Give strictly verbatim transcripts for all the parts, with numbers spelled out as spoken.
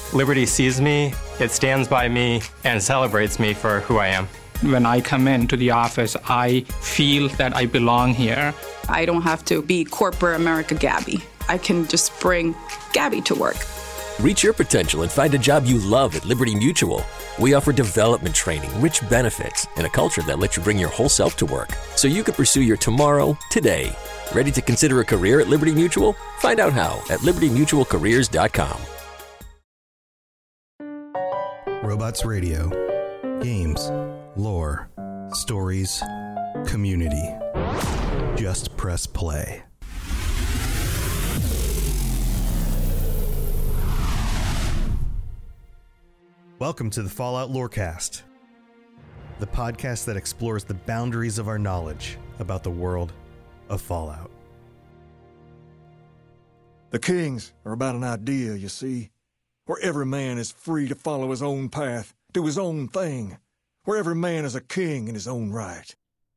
Liberty sees me, it stands by me, and celebrates me for who I am. When I come into the office, I feel that I belong here. I don't have to be corporate America Gabby. I can just bring Gabby to work. Reach your potential and find a job you love at Liberty Mutual. We offer development training, rich benefits, and a culture that lets you bring your whole self to work, so you can pursue your tomorrow today. Ready to consider a career at Liberty Mutual? Find out how at liberty mutual careers dot com. Robots Radio. Games, lore, stories, community. Just press play. Welcome to the Fallout Lorecast, the podcast that explores the boundaries of our knowledge about the world of Fallout. The Kings are about an idea, you see, where every man is free to follow his own path, do his own thing, where every man is a king in his own right.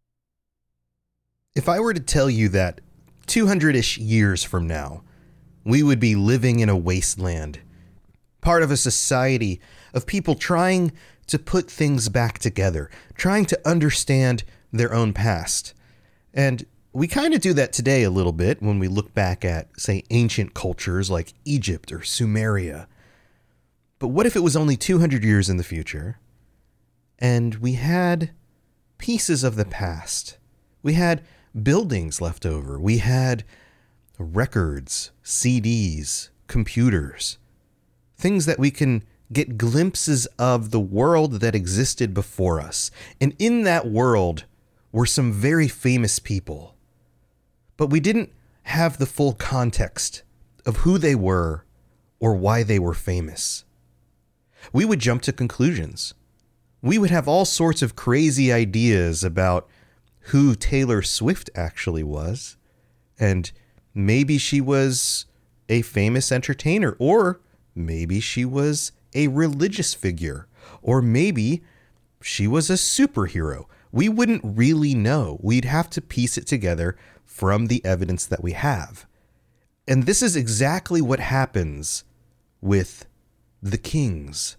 If I were to tell you that two hundred-ish years from now, we would be living in a wasteland, part of a society of people trying to put things back together, trying to understand their own past. And we kind of do that today a little bit when we look back at, say, ancient cultures like Egypt or Sumeria. But what if it was only two hundred years in the future, and we had pieces of the past? We had buildings left over. We had records, C Ds, computers, things that we can get glimpses of the world that existed before us. And in that world were some very famous people. But we didn't have the full context of who they were or why they were famous. We would jump to conclusions. We would have all sorts of crazy ideas about who Taylor Swift actually was. And maybe she was a famous entertainer, or maybe she was a religious figure, or maybe she was a superhero. We wouldn't really know. We'd have to piece it together from the evidence that we have. And this is exactly what happens with the Kings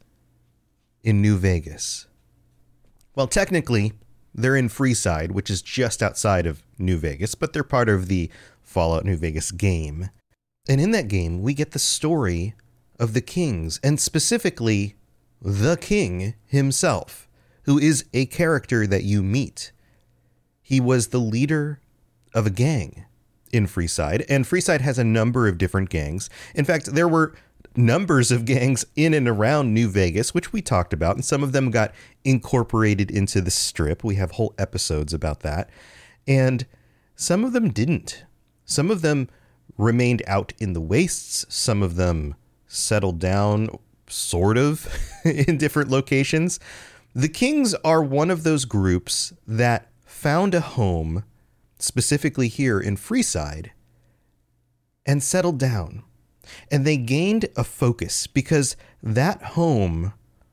in New Vegas. Well, technically, they're in Freeside, which is just outside of New Vegas, but they're part of the Fallout New Vegas game. And in that game, we get the story of the Kings, and specifically the King himself, who is a character that you meet. He was the leader of a gang in Freeside, and Freeside has a number of different gangs. In fact, there were numbers of gangs in and around New Vegas, which we talked about, and some of them got incorporated into the Strip. We have whole episodes about that. And some of them didn't. Some of them remained out in the wastes. Some of them settled down, sort of, in different locations. The Kings are one of those groups that found a home, specifically here in Freeside, and settled down. And they gained a focus because that home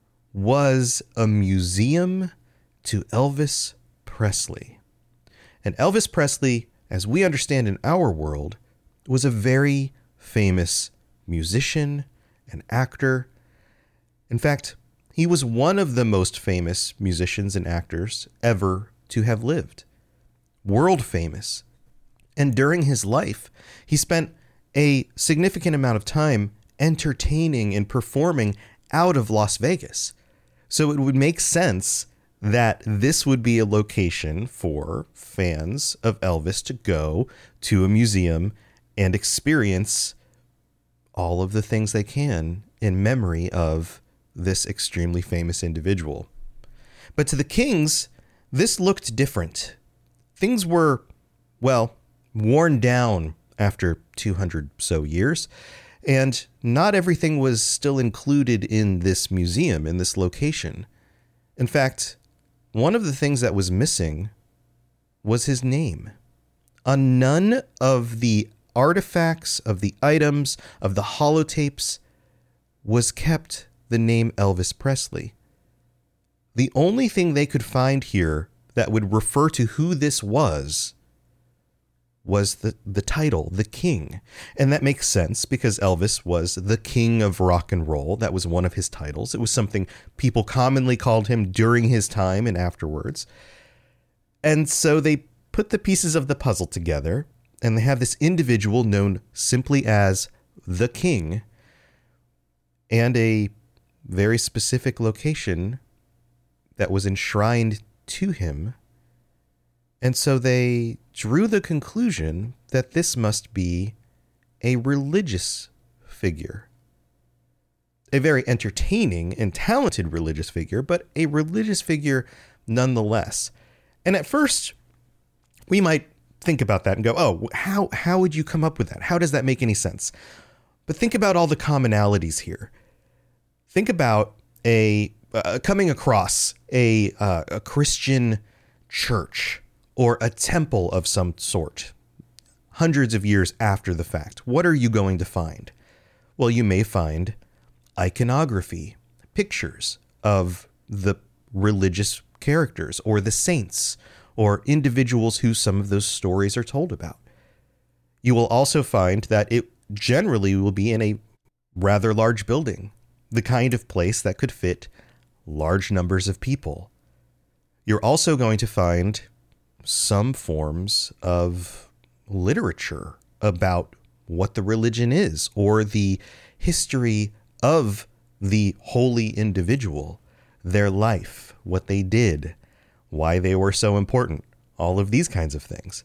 was a museum to Elvis Presley. And Elvis Presley, as we understand in our world, was a very famous musician, an actor. In fact, he was one of the most famous musicians and actors ever to have lived. World famous. And during his life, he spent a significant amount of time entertaining and performing out of Las Vegas. So it would make sense that this would be a location for fans of Elvis to go to a museum and experience all of the things they can in memory of this extremely famous individual. But to the Kings, this looked different. Things were, well, worn down after two hundred so years, and not everything was still included in this museum, in this location. In fact, one of the things that was missing was his name. On none of the artifacts, of the items, of the holotapes was kept the name Elvis Presley. The only thing they could find here that would refer to who this was was the, the title, the king. And that makes sense because Elvis was the king of rock and roll. That was one of his titles. It was something people commonly called him during his time and afterwards. And so they put the pieces of the puzzle together, and they have this individual known simply as the king and a very specific location that was enshrined to him. And so they drew the conclusion that this must be a religious figure. A very entertaining and talented religious figure, but a religious figure nonetheless. And at first, we might think about that and go, oh, how, how would you come up with that? How does that make any sense? But think about all the commonalities here. Think about a uh, coming across a, uh, a Christian church or a temple of some sort, hundreds of years after the fact. What are you going to find? Well, you may find iconography, pictures of the religious characters or the saints or individuals who some of those stories are told about. You will also find that it generally will be in a rather large building, the kind of place that could fit large numbers of people. You're also going to find some forms of literature about what the religion is or the history of the holy individual, their life, what they did, why they were so important, all of these kinds of things.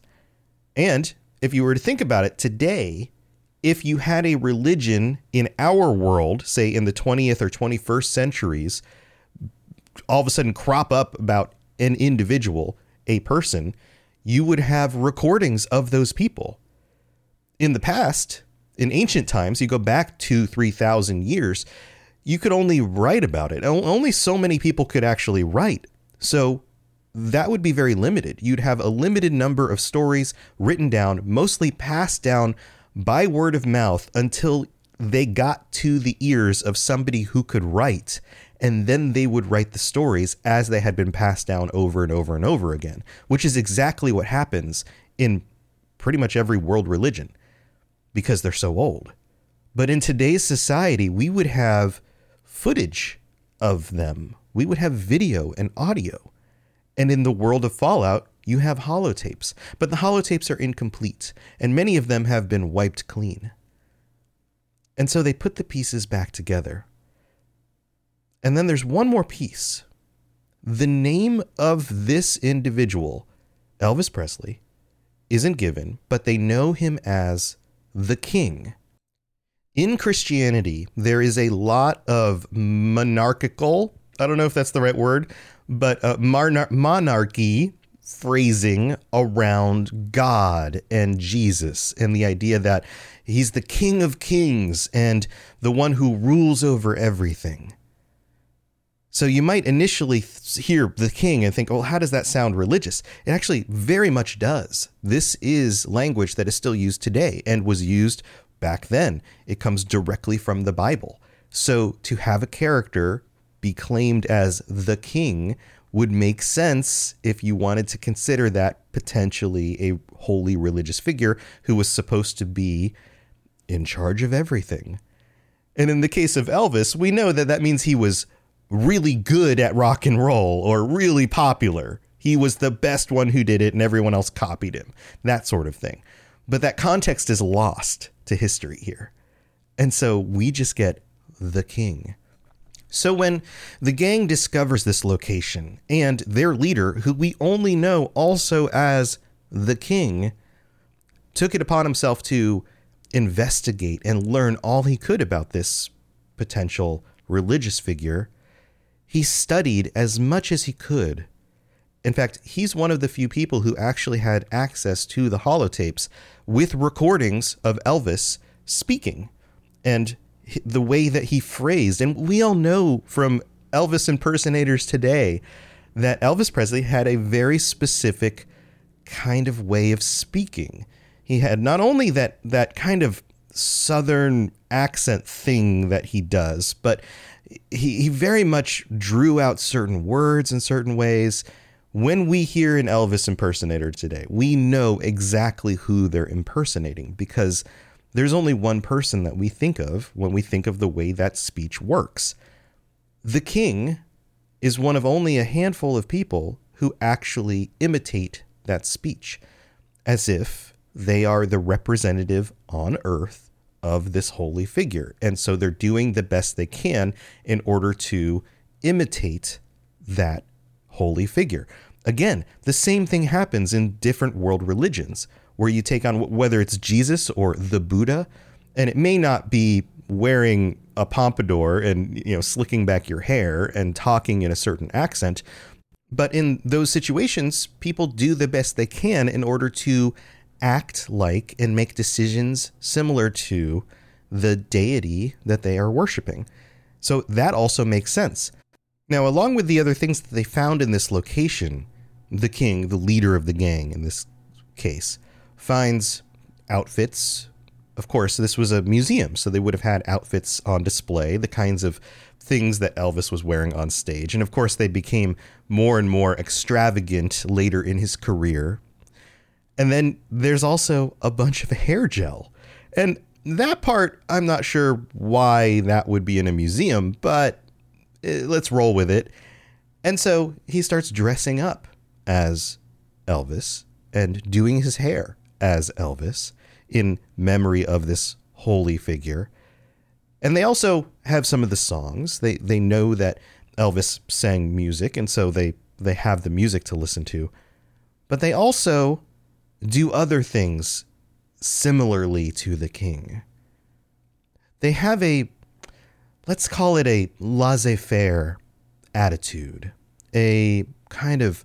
And if you were to think about it today, if you had a religion in our world, say in the twentieth or twenty-first centuries, all of a sudden crop up about an individual, a person, you would have recordings of those people. In the past, in ancient times, you go back two, three thousand years, you could only write about it. Only so many people could actually write. So that would be very limited. You'd have a limited number of stories written down, mostly passed down by word of mouth until they got to the ears of somebody who could write. And then they would write the stories as they had been passed down over and over and over again, which is exactly what happens in pretty much every world religion because they're so old. But in today's society, we would have footage of them. We would have video and audio. And in the world of Fallout, you have holotapes. But the holotapes are incomplete, and many of them have been wiped clean. And so they put the pieces back together. And then there's one more piece. The name of this individual, Elvis Presley, isn't given, but they know him as the King. In Christianity, there is a lot of monarchical, I don't know if that's the right word, but uh, monar- monarchy phrasing around God and Jesus and the idea that he's the King of Kings and the one who rules over everything. So you might initially hear the king and think, well, how does that sound religious? It actually very much does. This is language that is still used today and was used back then. It comes directly from the Bible. So to have a character be claimed as the king would make sense if you wanted to consider that potentially a holy religious figure who was supposed to be in charge of everything. And in the case of Elvis, we know that that means he was really good at rock and roll or really popular. He was the best one who did it and everyone else copied him, that sort of thing. But that context is lost to history here. And so we just get the king. So when the gang discovers this location and their leader, who we only know also as the king, took it upon himself to investigate and learn all he could about this potential religious figure, he studied as much as he could. In fact, he's one of the few people who actually had access to the holotapes with recordings of Elvis speaking and the way that he phrased. And we all know from Elvis impersonators today that Elvis Presley had a very specific kind of way of speaking. He had not only that that kind of Southern accent thing that he does, but he, he very much drew out certain words in certain ways. When we hear an Elvis impersonator today, we know exactly who they're impersonating because there's only one person that we think of when we think of the way that speech works. The king is one of only a handful of people who actually imitate that speech, as if they are the representative on earth of this holy figure. And so they're doing the best they can in order to imitate that holy figure. Again, the same thing happens in different world religions, where you take on whether it's Jesus or the Buddha, and it may not be wearing a pompadour and, you know, slicking back your hair and talking in a certain accent. But in those situations, people do the best they can in order to act like and make decisions similar to the deity that they are worshiping. So that also makes sense. Now, along with the other things that they found in this location, the king, the leader of the gang in this case, finds outfits. Of course, this was a museum, so they would have had outfits on display, the kinds of things that Elvis was wearing on stage. And of course, they became more and more extravagant later in his career. And then there's also a bunch of hair gel. And that part, I'm not sure why that would be in a museum, but let's roll with it. And so he starts dressing up as Elvis and doing his hair as Elvis in memory of this holy figure. And they also have some of the songs. They they know that Elvis sang music, and so they, they have the music to listen to. But they also do other things similarly to the king. They have a, let's call it a laissez-faire attitude, a kind of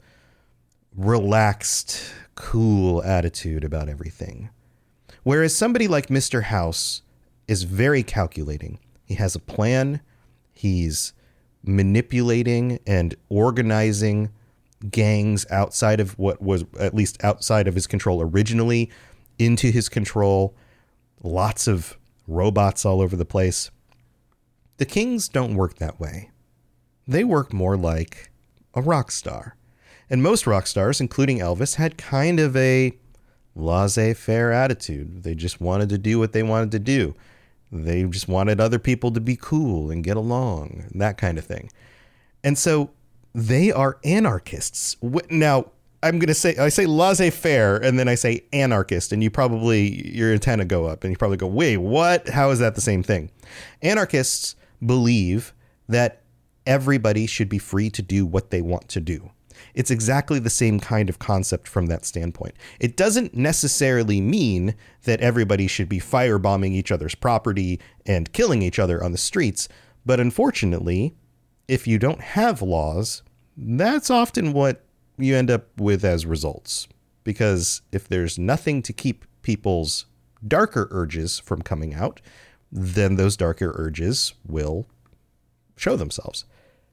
relaxed, cool attitude about everything. Whereas somebody like Mister House is very calculating. He has a plan. He's manipulating and organizing gangs outside of what was at least outside of his control originally into his control. Lots of robots all over the place. The kings don't work that way. They work more like a rock star. And most rock stars, including Elvis, had kind of a laissez-faire attitude. They just wanted to do what they wanted to do. They just wanted other people to be cool and get along, that kind of thing. And so they are anarchists. Now, I'm going to say, I say laissez-faire, and then I say anarchist, and you probably, your antenna go up, and you probably go, wait, what? How is that the same thing? Anarchists believe that everybody should be free to do what they want to do. It's exactly the same kind of concept from that standpoint. It doesn't necessarily mean that everybody should be firebombing each other's property and killing each other on the streets. But unfortunately, if you don't have laws, that's often what you end up with as results. Because if there's nothing to keep people's darker urges from coming out, then those darker urges will show themselves.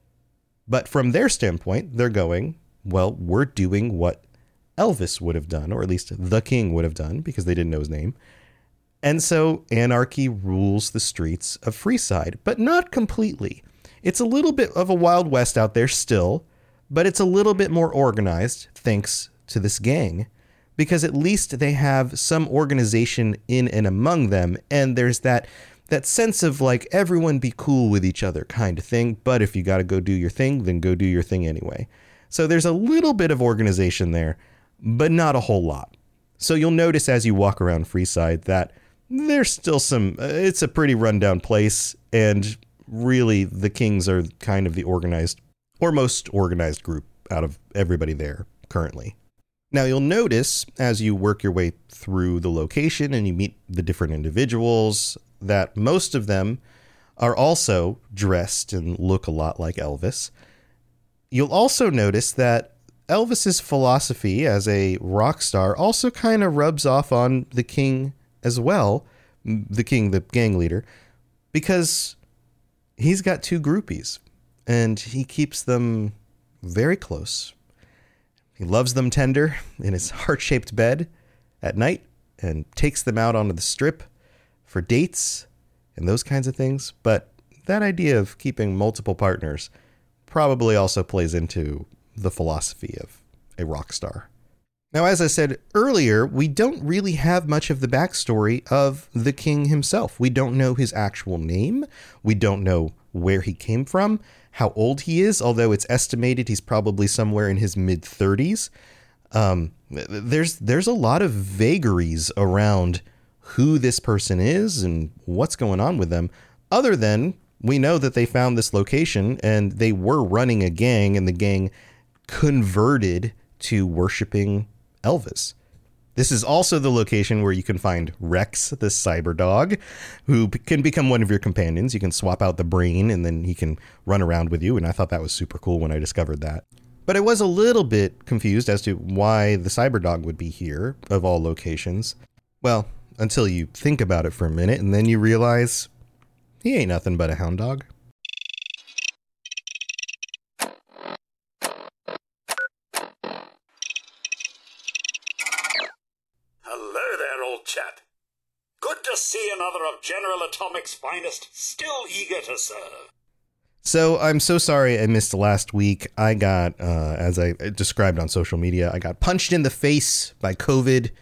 But from their standpoint, they're going, well, we're doing what Elvis would have done, or at least the king would have done, because they didn't know his name. And so anarchy rules the streets of Freeside, but not completely. It's a little bit of a Wild West out there still, but it's a little bit more organized thanks to this gang, because at least they have some organization in and among them, and there's that that sense of like everyone be cool with each other kind of thing, but if you got to go do your thing, then go do your thing anyway. So there's a little bit of organization there, but not a whole lot. So you'll notice as you walk around Freeside that there's still some, uh, it's a pretty rundown place, and really the Kings are kind of the organized or most organized group out of everybody there currently. Now you'll notice as you work your way through the location and you meet the different individuals that most of them are also dressed and look a lot like Elvis. You'll also notice that Elvis's philosophy as a rock star also kind of rubs off on the king as well, the king, the gang leader, because he's got two groupies and he keeps them very close. He loves them tender in his heart-shaped bed at night and takes them out onto the strip for dates and those kinds of things. But that idea of keeping multiple partners probably also plays into the philosophy of a rock star. Now, as I said earlier, we don't really have much of the backstory of the king himself. We don't know his actual name. We don't know where he came from, how old he is, although it's estimated he's probably somewhere in his mid thirties. Um, there's there's a lot of vagaries around who this person is and what's going on with them, other than we know that they found this location and they were running a gang, and the gang converted to worshiping Elvis. This is also the location where you can find Rex, the cyber dog, who can become one of your companions. You can swap out the brain and then he can run around with you. And I thought that was super cool when I discovered that. But I was a little bit confused as to why the cyber dog would be here of all locations. Well, until you think about it for a minute and then you realize he ain't nothing but a hound dog. Chap. Good to see another of General Atomic's finest, still eager to serve. So I'm so sorry I missed last week. I got, uh, as I described on social media, I got punched in the face by COVID.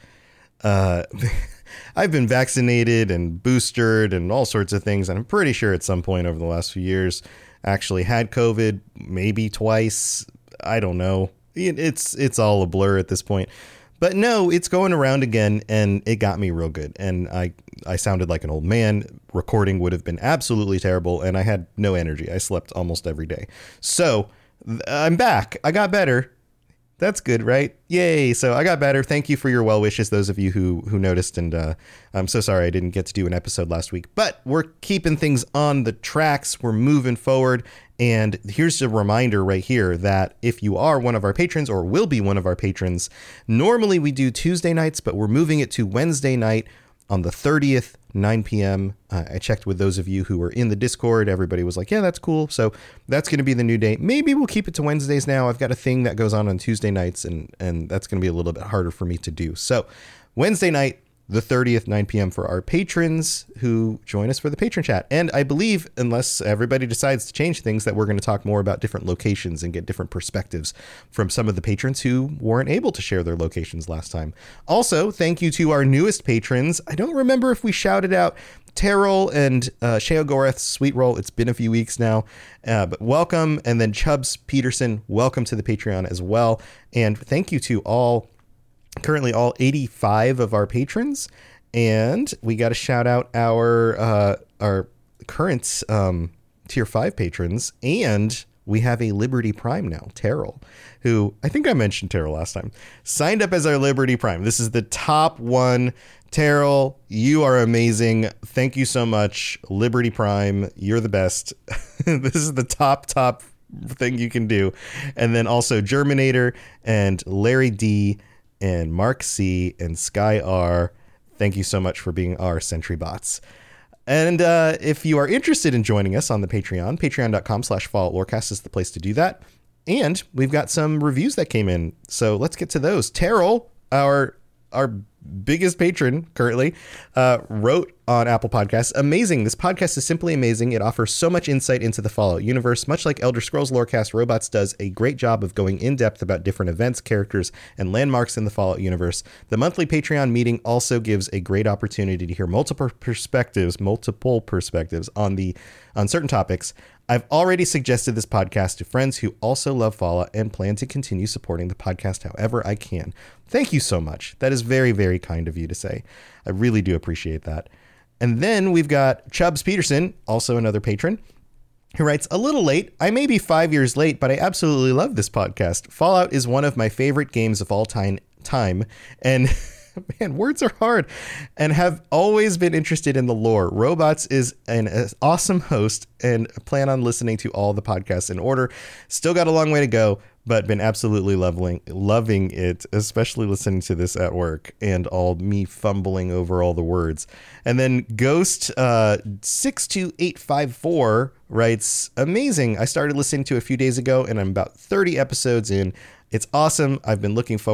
Uh, I've been vaccinated and boosted and all sorts of things, and I'm pretty sure at some point over the last few years actually had COVID, maybe twice. I don't know. It's it's all a blur at this point. But no, it's going around again, and it got me real good. And I, I sounded like an old man. Recording would have been absolutely terrible, and I had no energy. I slept almost every day. So I'm back. I got better. That's good, right? Yay. So I got better. Thank you for your well wishes, those of you who who noticed. And uh, I'm so sorry I didn't get to do an episode last week. But we're keeping things on the tracks. We're moving forward. And here's a reminder right here that if you are one of our patrons or will be one of our patrons, normally we do Tuesday nights, but we're moving it to Wednesday night on the thirtieth, nine p.m. Uh, I checked with those of you who were in the Discord. Everybody was like, yeah, that's cool. So that's going to be the new date. Maybe we'll keep it to Wednesdays now. I've got a thing that goes on on Tuesday nights, and, and that's going to be a little bit harder for me to do. So Wednesday night, the thirtieth, nine p.m. for our patrons who join us for the patron chat. And I believe, unless everybody decides to change things, that we're going to talk more about different locations and get different perspectives from some of the patrons who weren't able to share their locations last time. Also, thank you to our newest patrons. I don't remember if we shouted out Terrell and uh, Sheo Goreth's Sweet Roll. It's been a few weeks now, uh, but welcome. And then Chubbs Peterson, welcome to the Patreon as well. And thank you to all currently all eighty-five of our patrons, and we got to shout out our uh our current um tier five patrons, and we have a Liberty Prime now, Terrell, who I think I mentioned Terrell last time, signed up as our Liberty Prime. This is the top one. Terrell, you are amazing. Thank you so much. Liberty Prime, you're the best. This is the top top thing you can do. And then also Germinator and Larry D and Mark C and Sky R. Thank you so much for being our Sentry Bots. And uh, if you are interested in joining us on the Patreon, patreon.com slash Fallout Lorecast is the place to do that. And we've got some reviews that came in. So let's get to those. Terrell, our our biggest patron currently, uh, wrote on Apple Podcasts, amazing. This podcast is simply amazing. It offers so much insight into the Fallout universe. Much like Elder Scrolls Lorecast, Robots does a great job of going in depth about different events, characters, and landmarks in the Fallout universe. The monthly Patreon meeting also gives a great opportunity to hear multiple perspectives, multiple perspectives on the on certain topics. I've already suggested this podcast to friends who also love Fallout and plan to continue supporting the podcast however I can. Thank you so much. That is very, very kind of you to say. I really do appreciate that. And then we've got Chubbs Peterson, also another patron, who writes, a little late. I may be five years late, but I absolutely love this podcast. Fallout is one of my favorite games of all time, time and man, words are hard, and have always been interested in the lore. Robots is an awesome host and plan on listening to all the podcasts in order. Still got a long way to go, but been absolutely loving, loving it, especially listening to this at work and all me fumbling over all the words. And then Ghost uh, six two eight five four writes, amazing. I started listening to a few days ago and I'm about thirty episodes in. It's awesome. I've been looking forward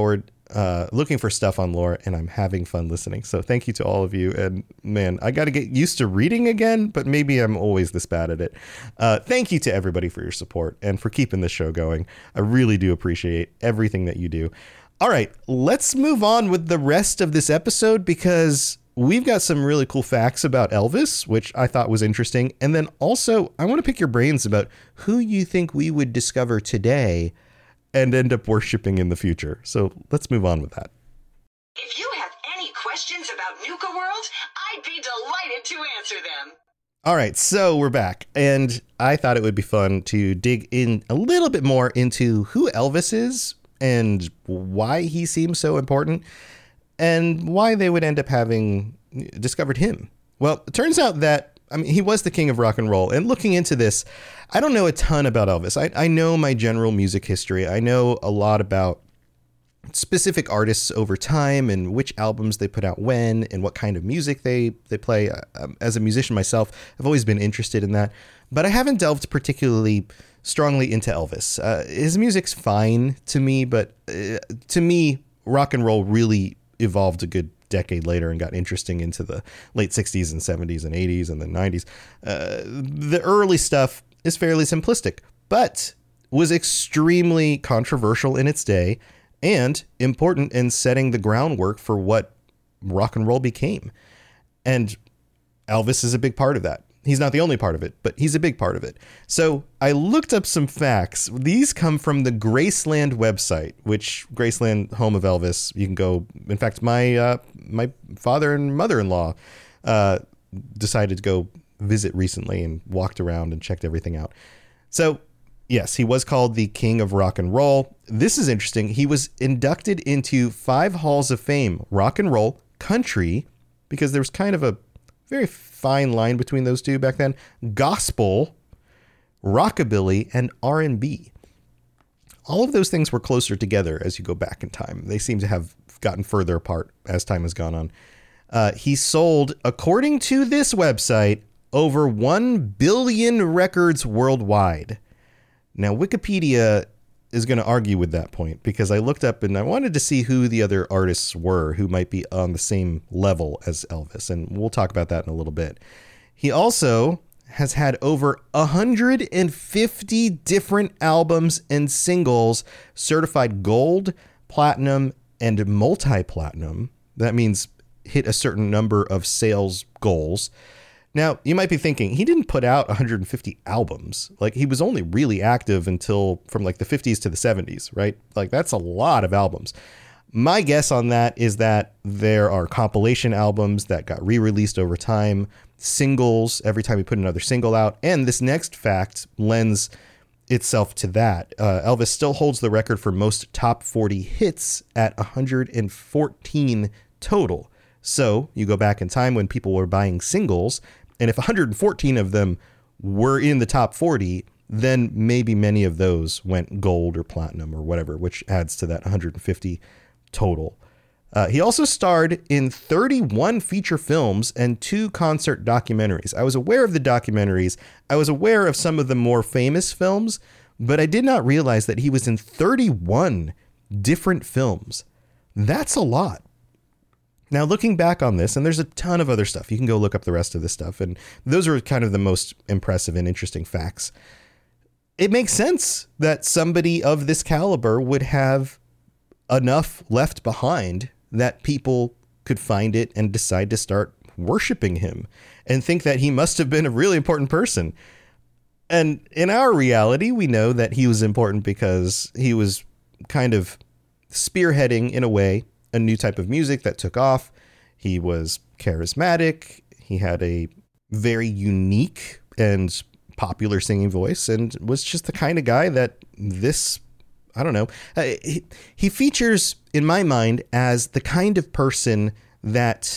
uh, looking for stuff on lore, and I'm having fun listening. So thank you to all of you. And man, I got to get used to reading again, but maybe I'm always this bad at it. Uh, thank you to everybody for your support and for keeping this show going. I really do appreciate everything that you do. All right, let's move on with the rest of this episode, because we've got some really cool facts about Elvis, which I thought was interesting. And then also, I want to pick your brains about who you think we would discover today and end up worshiping in the future. So let's move on with that. If you have any questions about Nuka World, I'd be delighted to answer them. All right, so we're back, and I thought it would be fun to dig in a little bit more into who Elvis is and why he seems so important and why they would end up having discovered him. Well, it turns out that, I mean, he was the king of rock and roll. And looking into this, I don't know a ton about Elvis. I, I know my general music history. I know a lot about specific artists over time and which albums they put out when and what kind of music they, they play. Um, as a musician myself, I've always been interested in that. But I haven't delved particularly strongly into Elvis. Uh, his music's fine to me, but uh, to me, rock and roll really evolved a good decade later and got interesting into the late sixties and seventies and eighties and the nineties. Uh, the early stuff is fairly simplistic, but was extremely controversial in its day and important in setting the groundwork for what rock and roll became. And Elvis is a big part of that. He's not the only part of it, but he's a big part of it. So I looked up some facts. These come from the Graceland website, which Graceland, home of Elvis. You can go. In fact, my uh, my father and mother-in-law uh, decided to go visit recently and walked around and checked everything out. So yes, he was called the King of Rock and Roll. This is interesting. He was inducted into five halls of fame: rock and roll, country, because there was kind of a very fine line between those two back then, gospel, rockabilly, and R and B. All of those things were closer together as you go back in time. They seem to have gotten further apart as time has gone on. Uh, he sold, according to this website, over one billion records worldwide. Now, Wikipedia is going to argue with that point, because I looked up and I wanted to see who the other artists were who might be on the same level as Elvis. And we'll talk about that in a little bit. He also has had over one hundred fifty different albums and singles certified gold, platinum, and multi-platinum. That means hit a certain number of sales goals. Now, you might be thinking, he didn't put out one hundred fifty albums. Like, he was only really active until from like the fifties to the seventies, right? Like, that's a lot of albums. My guess on that is that there are compilation albums that got re-released over time, singles every time he put another single out. And this next fact lends itself to that. Uh, Elvis still holds the record for most top forty hits at one hundred fourteen total. So you go back in time when people were buying singles, and if one hundred fourteen of them were in the top forty, then maybe many of those went gold or platinum or whatever, which adds to that one hundred fifty total. Uh, he also starred in thirty-one feature films and two concert documentaries. I was aware of the documentaries. I was aware of some of the more famous films, but I did not realize that he was in thirty-one different films. That's a lot. Now, looking back on this, and there's a ton of other stuff. You can go look up the rest of this stuff, and those are kind of the most impressive and interesting facts. It makes sense that somebody of this caliber would have enough left behind that people could find it and decide to start worshiping him and think that he must have been a really important person. And in our reality, we know that he was important because he was kind of spearheading, in a way, a new type of music that took off. He was charismatic. He had a very unique and popular singing voice and was just the kind of guy that this, I don't know, uh, he, he features in my mind as the kind of person that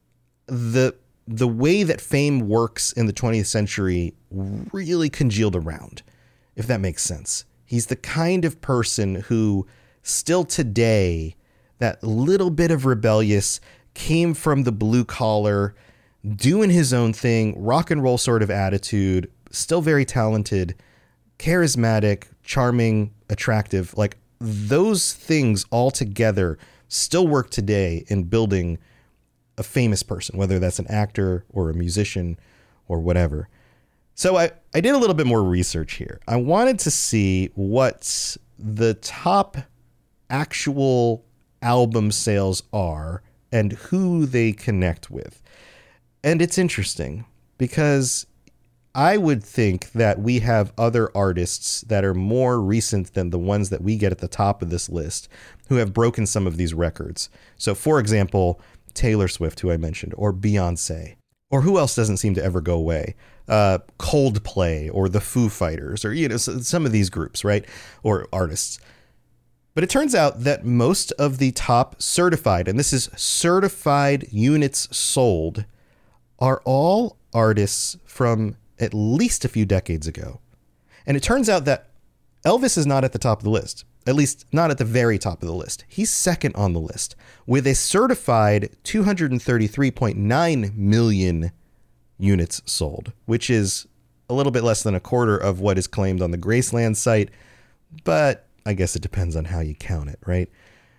the the way that fame works in the twentieth century really congealed around, if that makes sense. He's the kind of person who still today, that little bit of rebellious, came from the blue collar, doing his own thing, rock and roll sort of attitude, still very talented, charismatic, charming, attractive. Like, those things all together still work today in building a famous person, whether that's an actor or a musician or whatever. So I, I did a little bit more research here. I wanted to see what the top actual album sales are and who they connect with. And it's interesting because I would think that we have other artists that are more recent than the ones that we get at the top of this list who have broken some of these records. So, for example, Taylor Swift, who I mentioned, or Beyonce, or who else doesn't seem to ever go away? Uh, Coldplay or the Foo Fighters, or, you know, some of these groups, right? Or artists. But it turns out that most of the top certified, and this is certified units sold, are all artists from at least a few decades ago. And it turns out that Elvis is not at the top of the list, at least not at the very top of the list. He's second on the list with a certified two hundred thirty-three point nine million units sold, which is a little bit less than a quarter of what is claimed on the Graceland site. But I guess it depends on how you count it, right?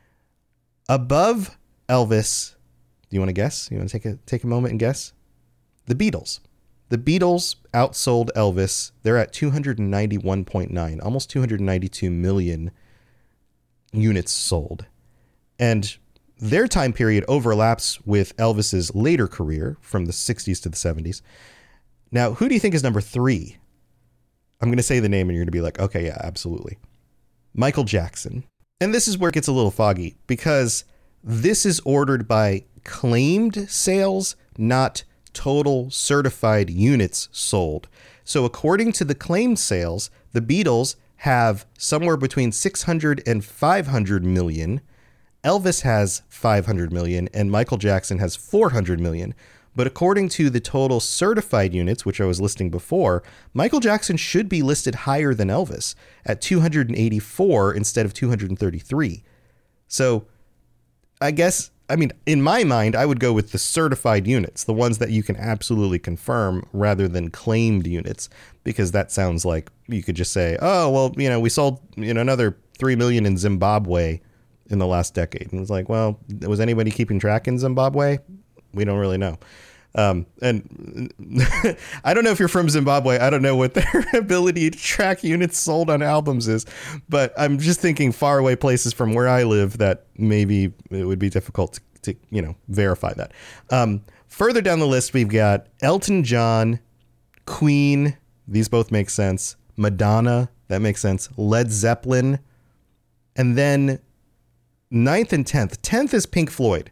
Above Elvis, do you want to guess? You want to take a take a moment and guess? The Beatles. The Beatles outsold Elvis. They're at two hundred ninety-one point nine, almost two hundred ninety-two million units sold. And their time period overlaps with Elvis's later career from the sixties to the seventies. Now, who do you think is number three? I'm going to say the name and you're going to be like, okay, yeah, absolutely. Michael Jackson. And this is where it gets a little foggy because this is ordered by claimed sales, not total certified units sold. So according to the claimed sales, the Beatles have somewhere between six hundred and five hundred million. Elvis has five hundred million and Michael Jackson has four hundred million. But according to the total certified units, which I was listing before, Michael Jackson should be listed higher than Elvis at two hundred eighty-four instead of two hundred thirty-three. So I guess, I mean, in my mind, I would go with the certified units, the ones that you can absolutely confirm rather than claimed units, because that sounds like you could just say, oh, well, you know, we sold, you know, another three million in Zimbabwe in the last decade. And it's like, well, was anybody keeping track in Zimbabwe? We don't really know. Um, and I don't know if you're from Zimbabwe. I don't know what their ability to track units sold on albums is, but I'm just thinking far away places from where I live that maybe it would be difficult to, to you know, verify that. Um, further down the list, we've got Elton John, Queen. These both make sense. Madonna. That makes sense. Led Zeppelin. And then ninth and tenth. tenth is Pink Floyd.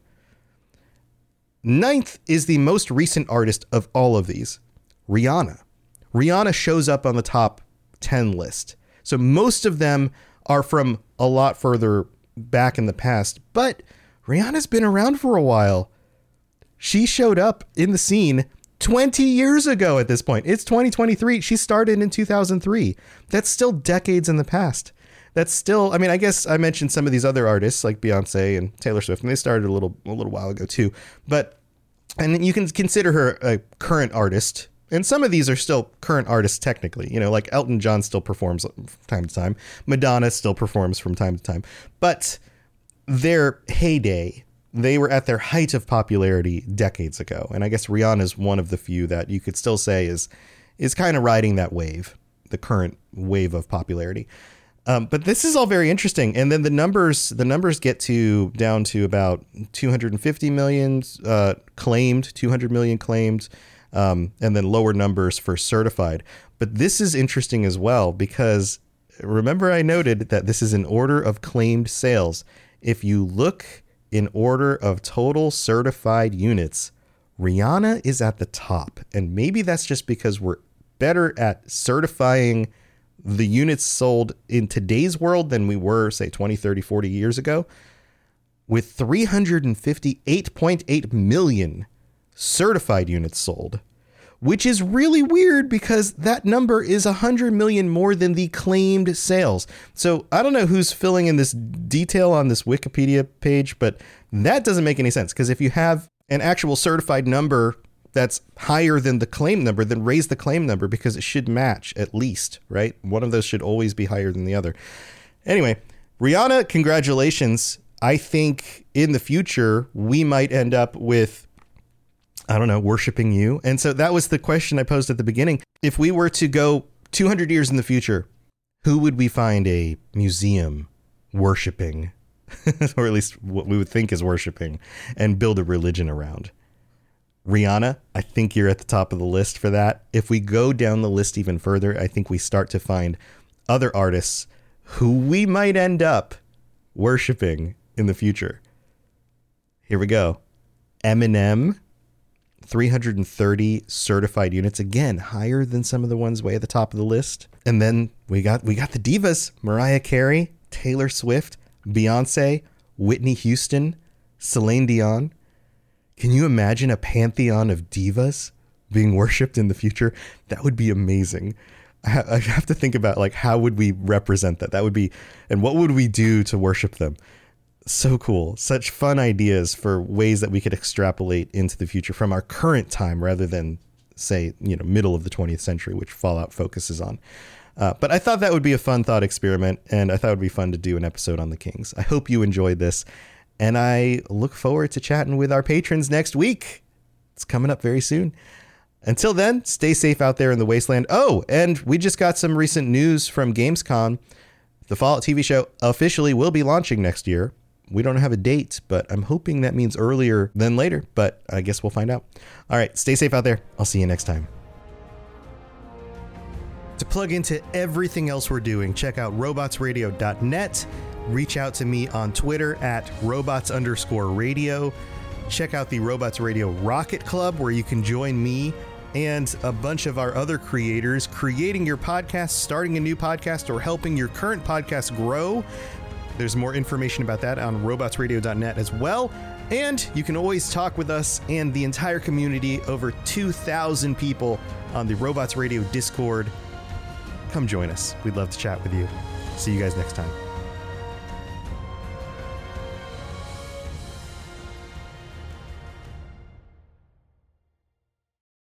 Ninth is the most recent artist of all of these, Rihanna. Rihanna shows up on the top ten list. So most of them are from a lot further back in the past, but Rihanna's been around for a while. She showed up in the scene twenty years ago at this point. It's twenty twenty-three. She started in two thousand three. That's still decades in the past. That's still, I mean, I guess I mentioned some of these other artists like Beyonce and Taylor Swift, and they started a little a little while ago too. But, and you can consider her a current artist. And some of these are still current artists technically, you know, like Elton John still performs from time to time. Madonna still performs from time to time. But their heyday, they were at their height of popularity decades ago. And I guess Rihanna is one of the few that you could still say is is kind of riding that wave, the current wave of popularity. Um, but this is all very interesting. And then the numbers, the numbers get to down to about two hundred fifty million uh, claimed, two hundred million claimed, um, and then lower numbers for certified. But this is interesting as well, because remember I noted that this is in order of claimed sales. If you look in order of total certified units, Rihanna is at the top. And maybe that's just because we're better at certifying the units sold in today's world than we were, say, twenty, thirty, forty years ago, with three hundred fifty-eight point eight million certified units sold, which is really weird because that number is one hundred million more than the claimed sales. So I don't know who's filling in this detail on this Wikipedia page, but that doesn't make any sense, because if you have an actual certified number that's higher than the claim number, then raise the claim number, because it should match at least, right? One of those should always be higher than the other. Anyway, Rihanna, congratulations. I think in the future, we might end up with, I don't know, worshiping you. And so that was the question I posed at the beginning. If we were to go two hundred years in the future, who would we find a museum worshiping, or at least what we would think is worshiping, and build a religion around? Rihanna, I think you're at the top of the list for that. If we go down the list even further, I think we start to find other artists who we might end up worshiping in the future. Here we go. Eminem, three hundred thirty certified units, again higher than some of the ones way at the top of the list. And then we got we got the divas: Mariah Carey, Taylor Swift, Beyonce, Whitney Houston, Celine Dion. Can you imagine a pantheon of divas being worshipped in the future? That would be amazing. I have to think about, like, how would we represent that? That would be, and what would we do to worship them? So cool. Such fun ideas for ways that we could extrapolate into the future from our current time rather than, say, you know, middle of the twentieth century, which Fallout focuses on. Uh, but I thought that would be a fun thought experiment, and I thought it would be fun to do an episode on the Kings. I hope you enjoyed this, and I look forward to chatting with our patrons next week. It's coming up very soon. Until then, stay safe out there in the wasteland. Oh, and we just got some recent news from Gamescom. The Fallout T V show officially will be launching next year. We don't have a date, but I'm hoping that means earlier than later, but I guess we'll find out. All right, stay safe out there. I'll see you next time. To plug into everything else we're doing, check out robots radio dot net. Reach out to me on Twitter at robots underscore radio. Check out the Robots Radio Rocket Club, where you can join me and a bunch of our other creators creating your podcast, starting a new podcast, or helping your current podcast grow. There's more information about that on robots radio dot net as well. And you can always talk with us and the entire community, over two thousand people on the Robots Radio Discord. Come join us. We'd love to chat with you. See you guys next time.